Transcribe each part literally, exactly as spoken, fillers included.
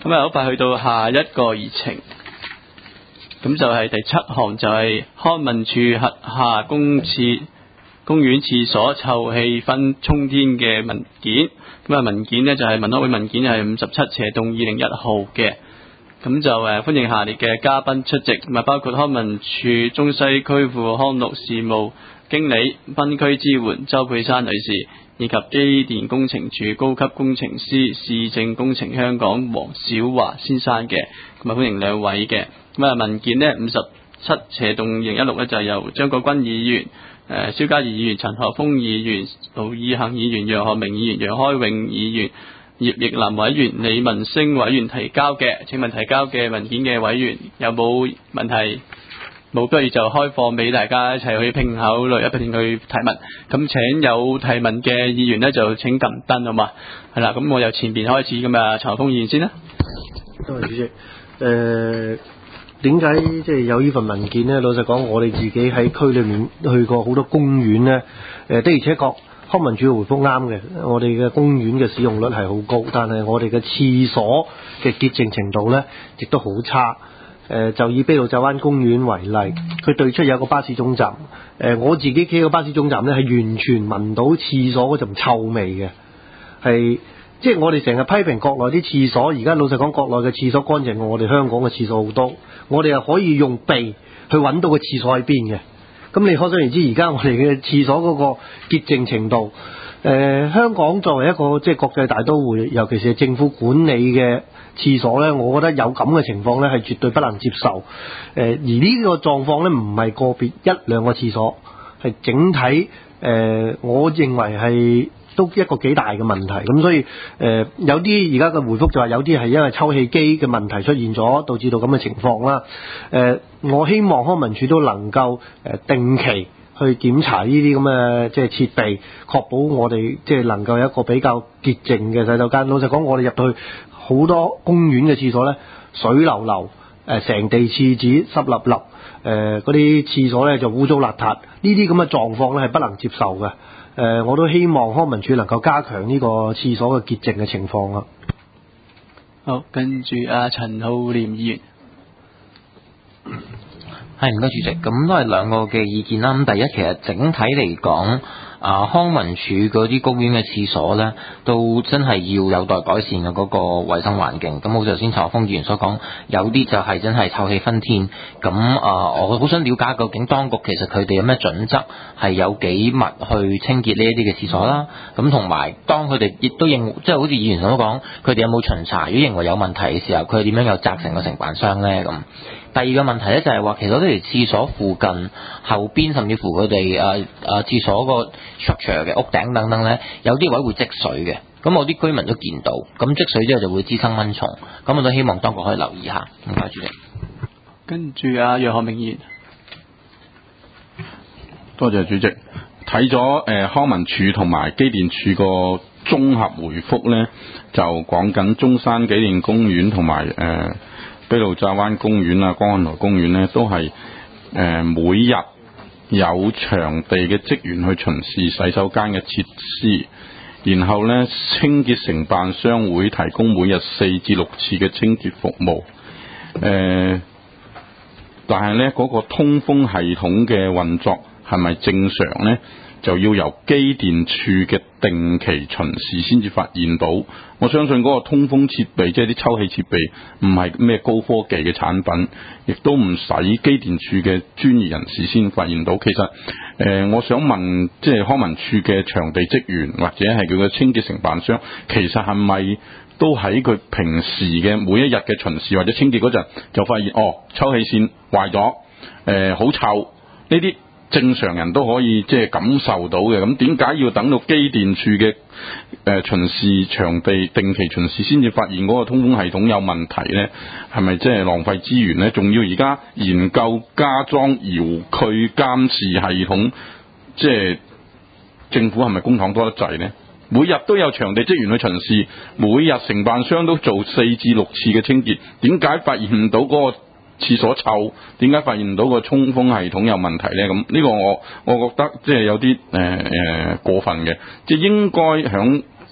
咁啊，好快去到下一個議程，咁就係第七項，就係康文署轄下公廁公園廁所臭氣熏沖天嘅文件。咁啊，文件呢就係文康會文件係五十七斜洞二零一號嘅。咁就誒歡迎下列嘅嘉賓出席，咁啊包括康文署中西區副康樂事務經理分區支援周佩珊女士，以及機電工程署高級工程師市政工程香港黃小華先生嘅。咁啊歡迎兩位嘅。咁啊文件呢五十七斜洞二零一六呢就係由張國鈞議員、誒蕭嘉怡議員、陳學鋒議員、盧以恆議員、楊學明議員、楊開永議員、葉奕林委員、李文星委員提交嘅。請問提交嘅文件嘅委員有冇問題？冇，不如就開放俾大家一齊去拼口來一並去提問。咁請有提問嘅議員呢，就請撳燈好嘛？係啦，咁我由前邊開始咁啊，陳學鋒議員先啦。 多謝主席。誒點解即係有呢份文件呢？老實講，我哋自己喺區裏面去過好多公園呢。誒的而且確。康文署嘅回覆啱嘅，我哋嘅公園嘅使用率係好高，但係我哋嘅廁所嘅潔淨程度呢亦都好差。誒、呃、就以卑路乍灣公園為例，佢對出有個巴士總站，誒、呃、我自己企個巴士總站呢係完全聞到廁所嗰陣臭味嘅，係即係我哋成日批評國內啲廁所，而家老實講，國內嘅廁所乾淨過我哋香港嘅廁所好多，我哋又可以用鼻去揾到個廁所喺邊嘅。咁你可想而知，而家我哋嘅廁所嗰個潔淨程度，誒、呃、香港作為一個即係國際大都會，尤其是政府管理嘅廁所呢，我覺得有咁嘅情況呢係絕對不能接受。誒、呃、而呢個狀況呢，唔係個別一兩個廁所，係整體誒、呃，我認為係都一個幾大嘅問題。咁所以誒、呃、有啲而家嘅回覆就話有啲係因為抽氣機嘅問題出現咗，導致到咁嘅情況啦。誒、呃我希望康文署都能夠誒定期去檢查呢啲咁嘅即係設備，確保我哋即係能夠有一個比較潔淨嘅洗手間。老實講，我哋入到去好多公園嘅廁所呢，水流流，誒成地廁紙濕立立，誒嗰啲廁所呢就污糟邋遢，呢啲咁嘅狀況呢係不能接受嘅。誒、呃，我都希望康文署能夠加強呢個廁所嘅潔淨嘅情況啦。 好，跟住阿陳浩濂議員。 係唔該主席，咁都係兩個嘅意見啦。咁第一，其實整體嚟講，啊康文署嗰啲公園嘅廁所呢，都真係要有待改善嘅嗰個衛生環境。咁好似頭先陳學鋒議員所講，有啲就係真係臭氣熏天。咁啊，我好想了解究竟當局其實佢哋有咩準則，係有幾密去清潔呢一啲嘅廁所啦。咁同埋當佢哋亦都認，即係好似議員所講，佢哋有冇巡查？如果認為有問題嘅時候，佢哋點樣有責成個承辦商呢？咁第二個問題咧就係話，其實嗰條廁所附近後邊，甚至乎佢哋誒誒廁所個 structure 嘅屋頂等等咧，有啲位會積水嘅。咁我啲居民都見到，咁積水之後就會滋生蚊蟲。咁我都希望當局可以留意下。唔該主席。 跟住啊，楊學明議員。 多謝主席。睇咗誒康文署同埋機電署個綜合回覆咧，就講緊中山紀念公園同埋誒。呃卑路乍灣公園啊、江漢台公園呢，都係誒、呃、每日有場地嘅職員去巡視洗手間嘅設施，然後呢，清潔承辦商會提供每日四至六次嘅清潔服務。誒、呃，但係呢嗰、那個通風系統嘅運作係咪正常呢？就要由機電處嘅定期巡視先至發現到。我相信嗰個通風設備，即係啲抽氣設備，唔係咩高科技嘅產品，亦都唔使機電處嘅專業人士先發現到。其實，誒、呃，我想問，即係康文署嘅場地職員或者係佢嘅清潔承辦商，其實係咪都喺佢平時嘅每一日嘅巡視或者清潔嗰陣，就發現哦，抽氣扇壞咗，誒、呃，好臭呢啲？正常人都可以即係感受到嘅，咁點解要等到機電處嘅誒巡視場地定期巡視先至發現嗰個通風系統有問題呢？係咪即係浪費資源呢？仲要而家研究加裝遙距監視系統，即係政府係咪公帑多得滯呢？每日都有場地職員去巡視，每日承辦商都做四至六次嘅清潔，點解發現唔到嗰個廁所臭？點解發現唔到個通風系統有問題呢？咁呢個我我覺得即係有啲誒誒過分嘅，即係應該響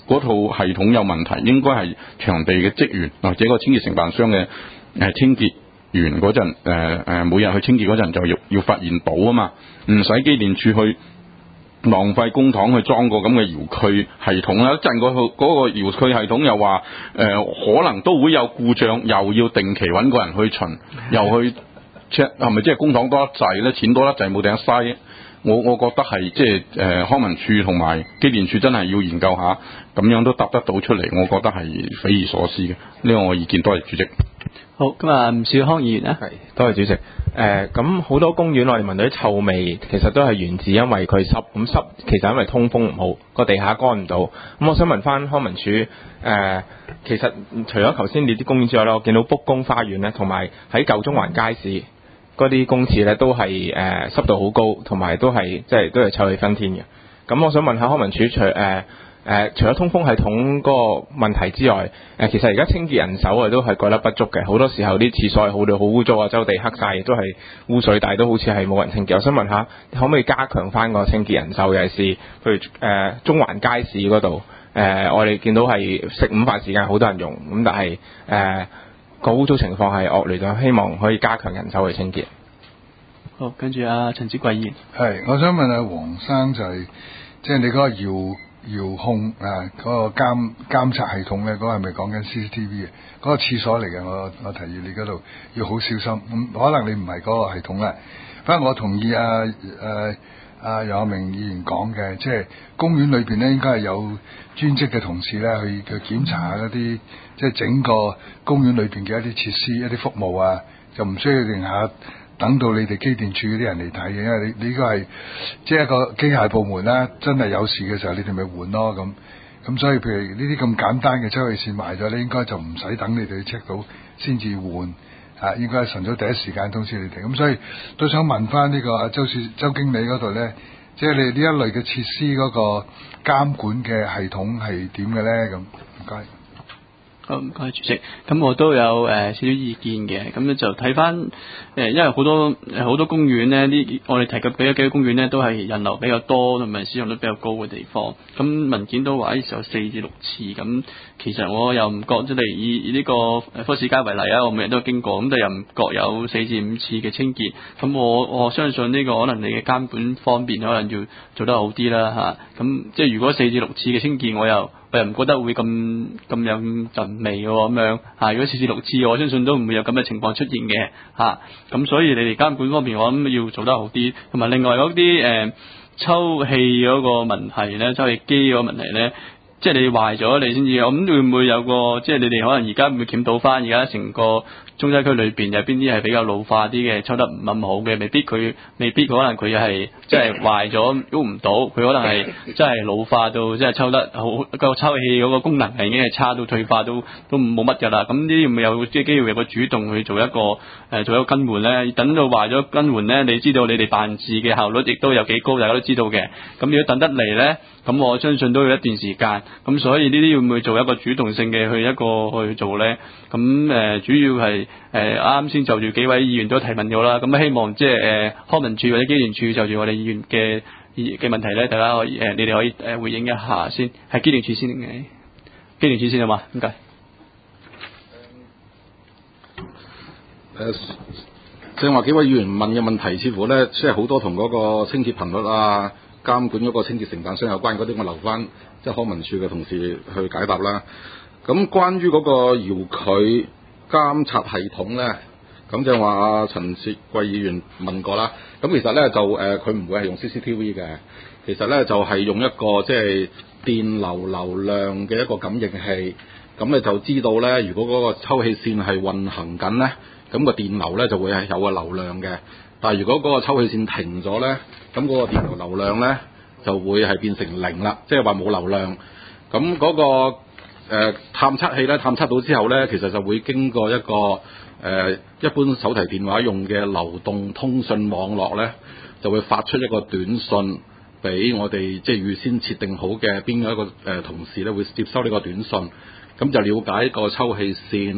嗰套系統有問題，應該係場地嘅職員或者個清潔承辦商嘅誒清潔員嗰陣誒誒每日去清潔嗰陣就要要發現到啊嘛，唔使機電處去浪費公帑去裝個咁嘅遙距系統啦，一陣嗰個嗰個遙距系統又話誒、呃、可能都會有故障，又要定期揾個人去巡，又去 check 係咪即係公帑多得滯咧？錢多得滯冇頂嘥。我我覺得係即係誒康文署同埋機電署真係要研究下，咁樣都答得到出嚟，我覺得係匪夷所思嘅。呢個我意見，多謝主席。 好，咁啊，吳兆康議員咧， 係多謝主席。誒咁好多公園我哋聞到啲臭味，其實都係源自因為佢濕，咁濕其實因為通風唔好，個地下乾唔到。咁我想問翻康文署誒、呃，其實除咗頭先列啲公園之外咧，我見到卜公花園咧，同埋喺舊中環街市嗰啲公廁咧，都係誒濕度好高，同埋都係即係都係臭氣熏天嘅。咁我想問下康文署除誒。呃誒、呃，除咗通風系統嗰個問題之外，誒、呃，其實而家清潔人手啊都係覺得不足嘅，好多時候啲廁所係好到好污糟啊，周地黑晒，亦都係污水，但係都好似係冇人清潔。我想問下，可唔可以加強翻個清潔人手？尤其是譬如誒、呃、中環街市嗰度，誒、呃、我哋見到係食午飯時間好多人用，咁但係誒個污糟情況係惡劣咗，希望可以加強人手去清潔。 好，跟住阿陳子貴議員， 係，我想問下黃生就係、是，即係你嗰個遙遙控啊，嗰、那個監監察系統咧，嗰、那個係咪講緊 C C T V 嘅？嗰、那個廁所嚟嘅，我我提議你嗰度要好小心。咁、嗯、可能你唔係嗰個系統啦，不過我同意啊誒阿楊學明議員講嘅，即係公園裏邊咧應該係有專職嘅同事咧去去檢查下嗰啲，即係整個公園裏邊嘅一啲設施、一啲服務啊，就唔需要定下。等到你哋機電處嗰啲人嚟睇嘅，因為你你呢個係即係一個機械部門啦，真係有事嘅時候你哋咪換咯咁。咁所以譬如呢啲咁簡單嘅抽氣線壞咗咧，應該就唔使等你哋去 check 到先至換啊，應該係晨早第一時間通知你哋。咁所以都想問翻呢個阿周市周經理嗰度咧，即係你呢一類嘅設施嗰個監管嘅系統係點嘅咧？咁唔該。 好，唔該主席。咁我都有誒少少意見嘅，咁咧就睇翻誒，因為好多誒好多公園咧，呢我哋提及嘅幾個公園咧，都係人流比較多同埋使用率比較高嘅地方。咁文件都話呢時候四至六次，咁其實我又唔覺即係以以呢個誒科士街為例啊，我每日都經過，咁但又唔覺有四至五次嘅清潔。咁我我相信呢個可能你嘅監管方面可能要做得好啲啦嚇。咁即係如果四至六次嘅清潔，我又我又唔覺得會咁咁有陣味喎咁樣嚇。如果四至六次，我相信都唔會有咁嘅情況出現嘅嚇。咁所以你哋監管方面，我諗要做得好啲，同埋另外嗰啲誒抽氣嗰個問題咧，抽氣機嗰個問題咧。即係你壞咗，你先至咁會唔會有個即係你哋可能而家會檢討翻而家成個中西區裏邊有邊啲係比較老化啲嘅，抽得唔咁好嘅，未必佢未必可能佢係即係壞咗喐唔到，佢可能係真係老化到即係抽得好個抽氣嗰個功能係已經係差到退化都都冇乜㗎啦。咁呢啲會唔會有即係機會有個主動去做一個誒、呃、做一個更換咧？等到壞咗更換咧，你知道你哋辦事嘅效率亦都有幾高，大家都知道嘅。咁如果等得嚟咧，咁我相信都要一段時間。咁所以呢啲會唔會做一個主動性嘅去一個去做咧？咁誒、呃、主要係誒啱先就住幾位議員都提問咗啦。咁希望即係誒康文署或者機電署就住我哋議員嘅嘅問題咧，大家可以誒、呃、你哋可以誒回應一下先。係機電署先嘅，機電署先好嘛？唔該。 誒，正話幾位議員問嘅問題，似乎咧即係好多同嗰個清潔頻率啊、監管嗰個清潔承辦商有關嗰啲，我留翻即係康文署嘅同事去解答啦。咁關於嗰個遙距監察系統咧，咁就話阿陳薛貴議員問過啦。咁其實咧就誒佢唔會係用 C C T V 嘅，其實咧就係、是、用一個即係、就是、電流流量嘅一個感應器。咁你就知道咧，如果嗰個抽氣扇係運行緊咧，咁、個電流咧就會係有個流量嘅。但係如果嗰個抽氣扇停咗咧，咁嗰個電流流量咧就會係變成零啦，即係話冇流量。咁嗰、個誒、呃、探測器咧探測到之後咧，其實就會經過一個誒、呃、一般手提電話用嘅流動通訊網絡咧，就會發出一個短訊俾我哋即係預先設定好嘅邊一個誒、呃、同事咧會接收呢個短訊，咁就了解個抽氣扇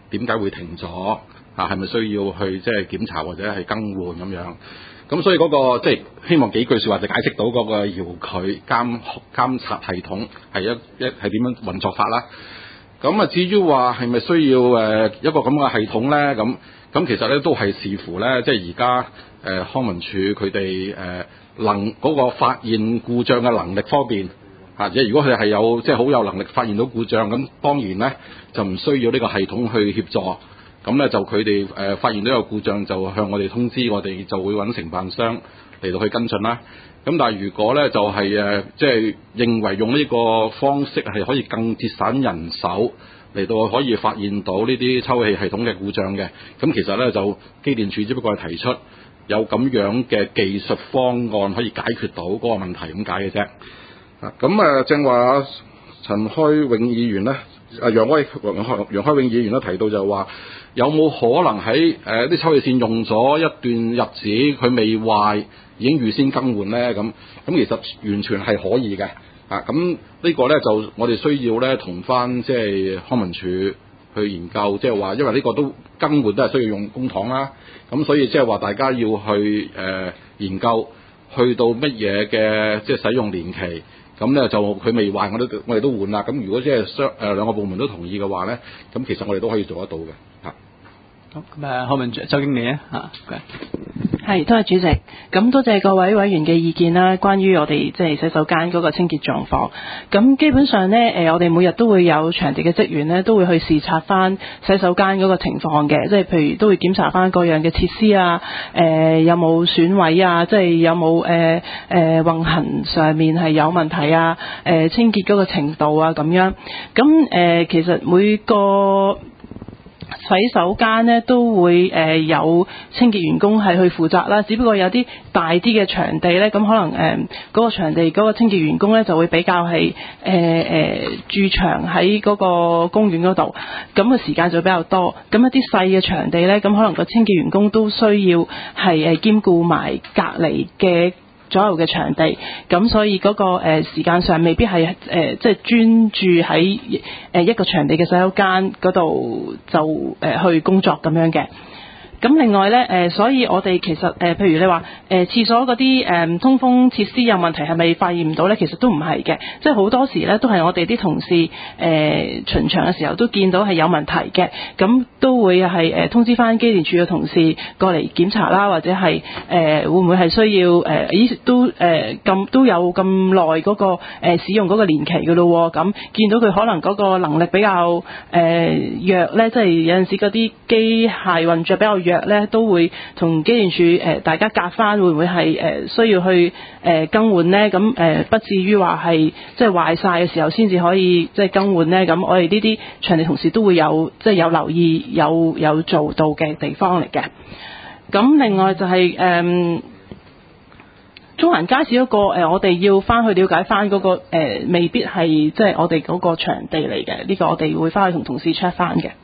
點解會停咗啊？係咪需要去即係檢查或者係更換咁樣？咁所以嗰、那個即係希望幾句説話就解釋到嗰個遙距監監察系統係一一係點樣運作法啦。咁啊，至於話係咪需要誒一個咁嘅系統咧？咁咁其實咧都係視乎咧，即係而家誒康文署佢哋誒能嗰、那個發現故障嘅能力方面啊，即係如果佢係有即係好有能力發現到故障，咁當然咧就唔需要呢個系統去協助。咁咧就佢哋誒發現到有故障，就向我哋通知，我哋就會揾承辦商嚟到去跟進啦。咁但係如果咧就係誒即係認為用呢個方式係可以更節省人手嚟到可以發現到呢啲抽氣系統嘅故障嘅，咁其實咧就機電署只不過係提出有咁樣嘅技術方案可以解決到嗰個問題咁解嘅啫。啊，咁啊正話陳開永議員咧。啊，楊開楊開楊開永議員都提到就話，有冇可能喺誒啲抽氣線用咗一段日子，佢未壞，已經預先更換咧？咁咁其實完全係可以嘅。啊，咁呢個咧就我哋需要咧同翻即係康文署去研究，即係話因為呢個都更換都係需要用公帑啦。咁所以即係話大家要去誒、呃、研究，去到乜嘢嘅即係使用年期。咁咧就佢未壞，我都我哋都換啦。咁如果即係雙誒兩個部門都同意嘅話咧，咁其實我哋都可以做得到嘅嚇。 好，咁啊，康文署周經理啊嚇， 係，多謝主席。咁多謝各位委員嘅意見啦，關於我哋即係洗手間嗰個清潔狀況。咁基本上咧，誒我哋每日都會有場地嘅職員咧，都會去視察翻洗手間嗰個情況嘅，即係譬如都會檢查翻各樣嘅設施啊，誒、呃、有冇損毀啊，即係有冇誒誒運行上面係有問題啊，誒、呃、清潔嗰個程度啊咁樣。咁誒、呃、其實每個洗手間咧都會誒、呃、有清潔員工係去負責啦，只不過有啲大啲嘅場地咧，咁可能誒嗰、呃那個場地嗰個清潔員工咧就會比較係誒誒駐場喺嗰個公園嗰度，咁嘅時間就比較多。咁一啲細嘅場地咧，咁可能個清潔員工都需要係誒兼顧埋隔離嘅左右嘅場地，咁所以嗰、那個誒、呃、時間上未必係誒、呃、即係專注喺誒一個場地嘅洗手間嗰度就誒、呃、去工作咁樣嘅。咁另外咧，誒、呃，所以我哋其實誒、呃，譬如你話誒、呃、廁所嗰啲誒通風設施有問題，係咪發現唔到咧？其實都唔係嘅，即係好多時咧都係我哋啲同事誒、呃、巡場嘅時候都見到係有問題嘅，咁都會係誒、呃、通知翻機電署嘅同事過嚟檢查啦，或者係誒、呃、會唔會係需要誒咦、呃、都誒咁、呃、都有咁耐嗰個、呃、使用嗰個年期嘅咯，咁見到佢可能嗰個能力比較誒、呃、弱咧，即係有陣時嗰啲機械運作比較弱咧，都會同機電署誒、呃、大家夾翻，會唔會係誒、呃、需要去誒、呃、更換咧？咁誒、呃、不至於話係即係壞晒嘅時候先至可以即係更換咧？咁我哋呢啲場地同事都會有即係有留意有有做到嘅地方嚟嘅。咁另外就係、是、誒、呃、中環街市嗰、那個、呃、我哋要翻去了解翻嗰、那個、呃、未必係即係我哋嗰個場地嚟嘅，呢、這個我哋會翻去同同事 check 翻嘅。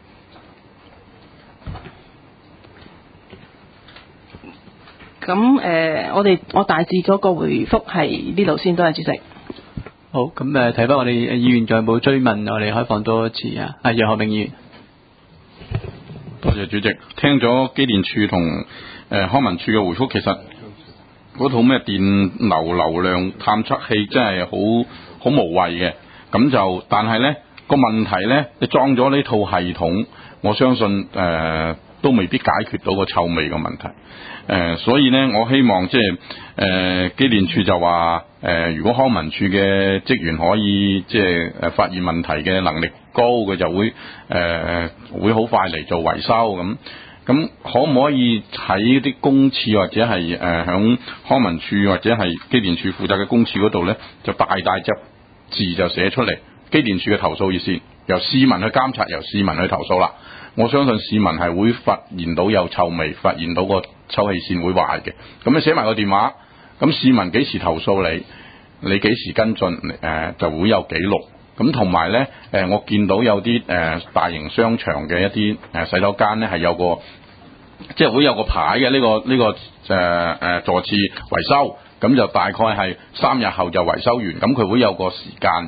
咁誒、呃，我哋我大致嗰個回覆係呢度先，多謝主席。 好，咁誒睇翻我哋議員仲有冇追問，我哋開放多一次啊。阿楊學明議員， 多謝主席。聽咗機電署同誒康文署嘅回覆，其實嗰套咩電流流量探測器真係好好無謂嘅。咁就但係咧個問題咧，你裝咗呢套系統，我相信誒、呃、都未必解決到個臭味嘅問題。誒、呃，所以咧，我希望即係誒機電署就話誒、呃，如果康文署嘅職員可以即係誒發現問題嘅能力高，佢就會誒、呃、會好快嚟做維修咁。咁可唔可以喺啲公廁或者係誒響康文署或者係機電署負責嘅公廁嗰度咧，就大大隻字就寫出嚟，機電署嘅投訴熱線，由市民去監察，由市民去投訴啦。我相信市民係會發現到有臭味，發現到個抽氣線會壞嘅。咁你寫埋個電話，咁市民幾時投訴你，你幾時跟進，誒、呃、就會有記錄。咁同埋咧，誒我見到有啲誒、呃、大型商場嘅一啲誒洗手間咧係有個，即係會有個牌嘅呢、呢個呢、呢個誒誒、呃、座廁維修，咁就大概係三日後就維修完，咁佢會有個時間。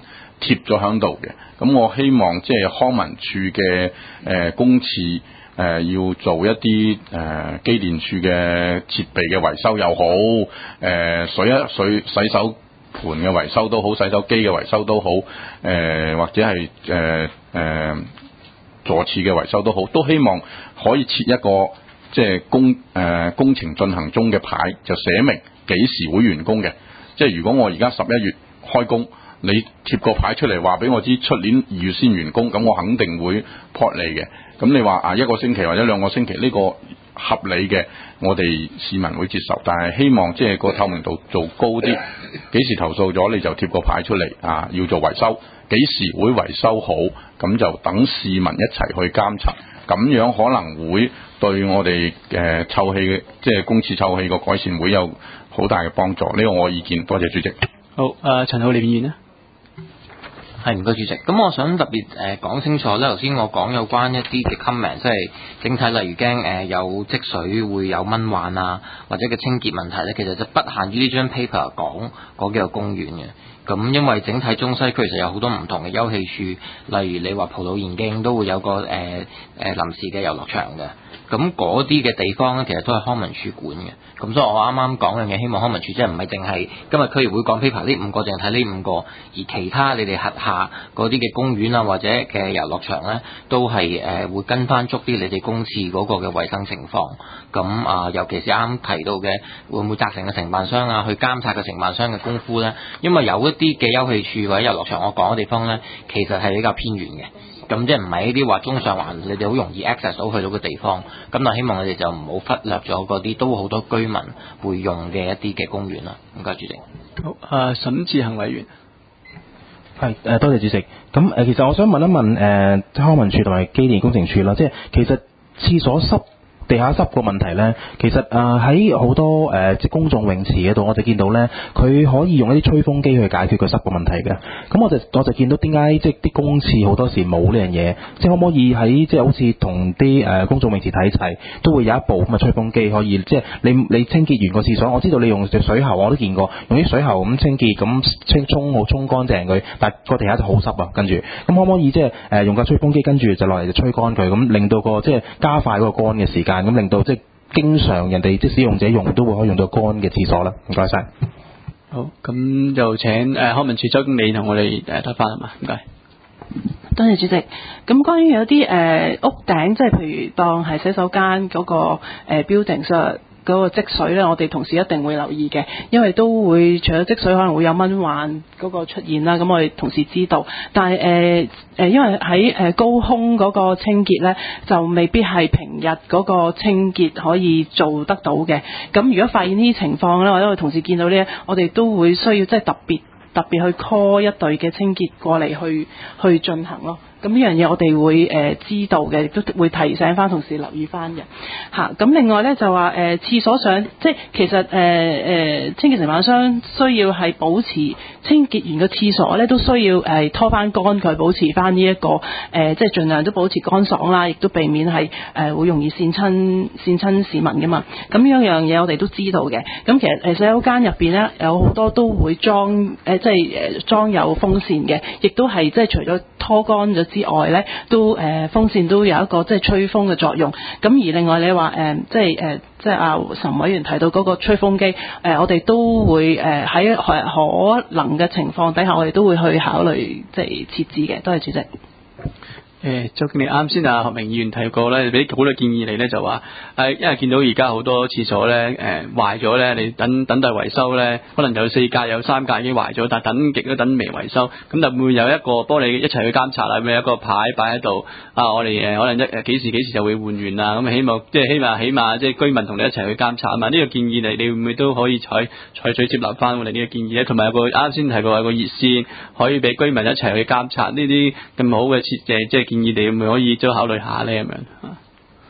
貼咗喺度嘅。咁我希望即係康文署嘅誒公廁誒要做一啲誒、呃、機電處嘅設備嘅維修又好，誒、呃、水一水洗手盤嘅維修都好，洗手機嘅維修都好，誒、呃、或者係誒誒座廁嘅維修都好，都希望可以設一個即係工誒、呃、工程進行中嘅牌，就寫明幾時會完工嘅。即係如果我而家十一月開工，你貼個牌出嚟話俾我知出年二月先完工，咁我肯定會撲你嘅。咁你話啊一個星期或者兩個星期呢、呢個合理嘅，我哋市民會接受，但係希望即係個透明度做高啲。幾時投訴咗你就貼個牌出嚟啊，要做維修，幾時會維修好，咁就等市民一齊去監察，咁樣可能會對我哋誒臭氣即係公廁臭氣個改善會有好大嘅幫助。呢個我意見，多謝主席。 好，誒、呃、陳浩濂議員咧。 係唔該主席，咁我想特別誒講清楚咧，頭先我講有關一啲嘅 comment，即係整體例如驚誒有積水會有蚊患啊，或者嘅清潔問題咧，其實就不限於呢張 paper 講嗰幾個公園嘅。咁因為整體中西區其實有好多唔同嘅休憩處，例如你話葡萄園徑都會有個誒誒、呃呃、臨時嘅遊樂場嘅。咁嗰啲嘅地方咧，其實都係康文署管嘅。咁所以我啱啱講嘅嘢，希望康文署即係唔係淨係今日區議會講 paper 呢五個，淨係睇呢五個，而其他你哋轄下嗰啲嘅公園啊或者嘅遊樂場咧，都係誒、呃、會跟翻足啲你哋公廁嗰個嘅衞生情況。咁啊、呃，尤其是啱啱提到嘅，會唔會責成嘅承辦商啊，去監察嘅承辦商嘅功夫咧？因為有一啲嘅休憩處或者遊樂場，我講嘅地方咧，其實係比較偏遠嘅。咁即係唔係呢啲話中上環，你哋好容易 access 到去到嘅地方。咁但係希望你哋就唔好忽略咗嗰啲都好多居民會用嘅一啲嘅公園啦。唔該，主席。 好，誒沈志恒委員。 係誒，多謝主席。咁誒，其實我想問一問誒，康文署同埋機電工程署啦，即係其實廁所濕、地下濕個問題咧，其實誒喺好多誒、呃、即係公眾泳池嗰度，我哋見到咧，佢可以用一啲吹風機去解決個濕個問題嘅。咁我就我就見到點解即係啲公廁好多時冇呢樣嘢，即係可唔可以喺即係好似同啲誒公眾泳池睇齊，都會有一部咁嘅吹風機可以，即係你你清潔完個廁所，我知道你用隻水喉我都見過，用啲水喉咁清潔，咁清沖好沖乾淨佢，但係個地下就好濕啊。跟住咁可唔可以即係誒用架吹風機跟住就落嚟就吹乾佢，咁令到個即係加快嗰個乾嘅時間。咁令到即係經常人哋即使用者用都會可以用到乾嘅廁所啦。唔該晒。 好，咁就請誒、呃、康文署周經理同我哋誒答翻係嘛？唔該。 多謝主席。咁關於有啲誒、呃、屋頂，即係譬如當係洗手間嗰、那個誒、呃、building 上嗰個積水咧，我哋同時一定會留意嘅，因為都會除咗積水可能會有蚊患嗰個出現啦。咁我哋同時知道，但係誒誒，因為喺誒高空嗰個清潔咧，就未必係平日嗰個清潔可以做得到嘅。咁如果發現呢啲情況咧，或者我哋同事見到呢，我哋都會需要即係特別特別去 call 一隊嘅清潔過嚟去去進行咯。咁呢樣嘢我哋會誒、呃、知道嘅，亦都會提醒翻同事留意翻嘅嚇。咁、啊、另外咧就話誒、呃、廁所上，即係其實誒誒、呃呃、清潔承辦商需要係保持清潔完個廁所咧，都需要誒、呃、拖翻乾佢，保持翻呢一個誒、呃，即係盡量都保持乾爽啦，亦都避免係誒、呃、會容易跣親跣親市民噶嘛。咁樣樣嘢我哋都知道嘅。咁其實誒洗手間入邊咧有好多都會裝誒、呃，即係誒裝有風扇嘅，亦都係即係除咗拖乾咗之外咧，都誒、呃、風扇都有一個即係吹風嘅作用。咁而另外你話誒、呃、即係誒、呃、即係阿岑委員提到嗰個吹風機，誒、呃、我哋都會誒喺、呃、可能嘅情況底下，我哋都會去考慮即係設置嘅。多謝主席。 誒，周經理啱先啊，何明議員提過咧，俾好多建議你咧，就話誒，因為見到而家好多廁所咧誒壞咗咧，你等等待維修咧，可能有四格有三格已經壞咗，但係等極都等未維修，咁就會有一個幫你一齊去監察啦，咁有一個牌擺喺度啊，我哋誒可能一誒幾時幾時就會換完啦，咁希望即係希望起碼即係居民同你一齊去監察啊嘛，呢、這個建議你你會唔會都可以採採取接納翻我哋呢個建議咧？同埋有個啱先提過有個熱線可以俾居民一齊去監察呢啲咁好嘅設計，即係。建議你會唔會可以都考慮下呢？咁樣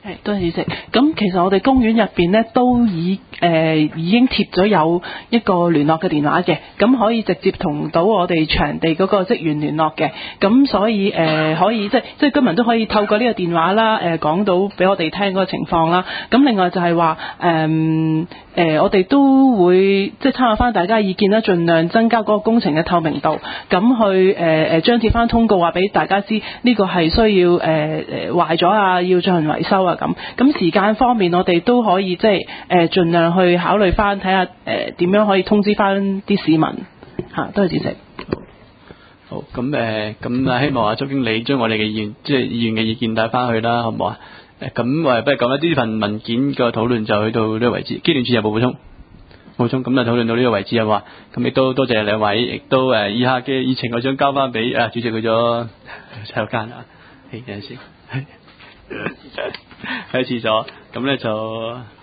係，多謝主席。咁其實我哋公園入邊咧都已誒、呃、已經貼咗有一個聯絡嘅電話嘅，咁可以直接同到我哋場地嗰個職員聯絡嘅。咁所以誒、呃、可以即係即係居民都可以透過呢個電話啦，誒、呃、講到俾我哋聽嗰個情況啦。咁另外就係話誒誒我哋都會即係參考翻大家嘅意見啦，盡量增加嗰個工程嘅透明度，咁去誒誒張貼翻通告話俾大家知呢個係需要誒誒、呃、壞咗啊，要進行維修啊。咁咁時間方面，我哋都可以即係誒盡量去考慮翻，睇下誒點樣可以通知翻啲市民嚇。多謝主席。 好，咁誒咁啊，希望阿周經理將我哋嘅意見，即係議員嘅意見帶翻去啦，好唔好啊？誒咁誒，不如講啦，呢份文件嘅討論就去到呢個為止。機電署有冇補充？補充咁就討論到呢個為止啊嘛。咁亦都多謝兩位，亦都誒以下嘅議程我想交翻俾啊主席去咗洗手間啊，係有陣時喺廁所，咁咧就。